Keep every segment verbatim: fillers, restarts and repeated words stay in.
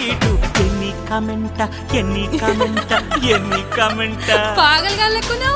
Height. ఎన్ని కమెంట ఎన్ని కమెంట ఎన్ని కమెంట పాగలగాలకున్నావు.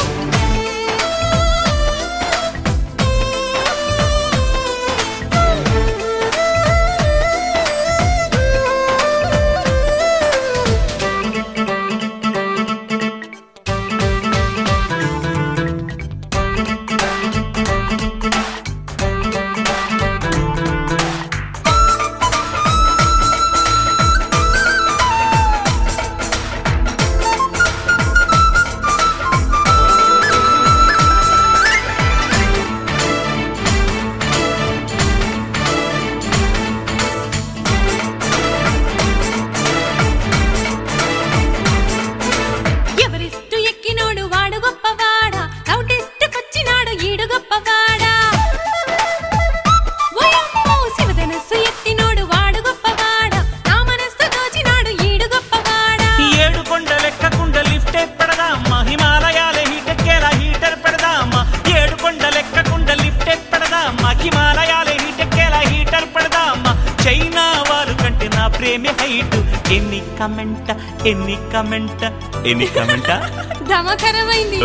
ప్రేమే హైటు. ఎన్ని కమెంట ఎన్ని కమెంట ఎన్ని కమెంట దమకరమైంది.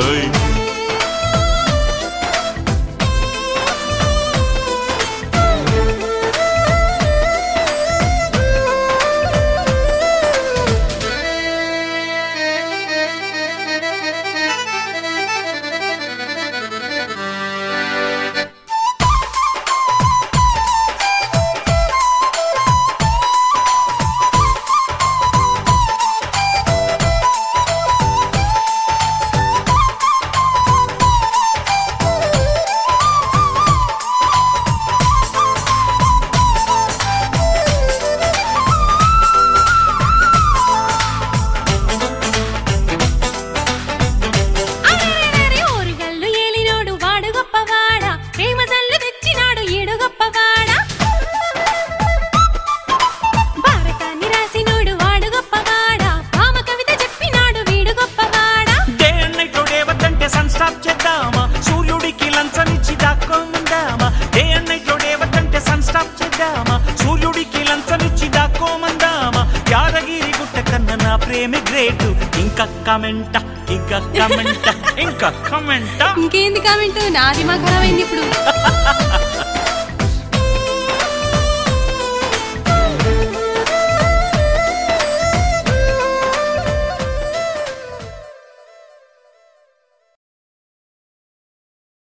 సూర్యుడికి లంచమిచ్చి దాక్కోమందామా. డే అండ్ నైట్ లో దేవతంటే సన్ స్టాప్ చేద్దామా. సూర్యుడికి లంచమిచ్చి దాక్కోమందామా. యాదగిరి గుట్ట కన్నా నా ప్రేమే గ్రేటు. ఇంకా కమెంట ఇంకా కమెంట ఇంకా కమెంట ఇంకేంది కామెంట్? నాది మా ఖరాబైంది ఇప్పుడు.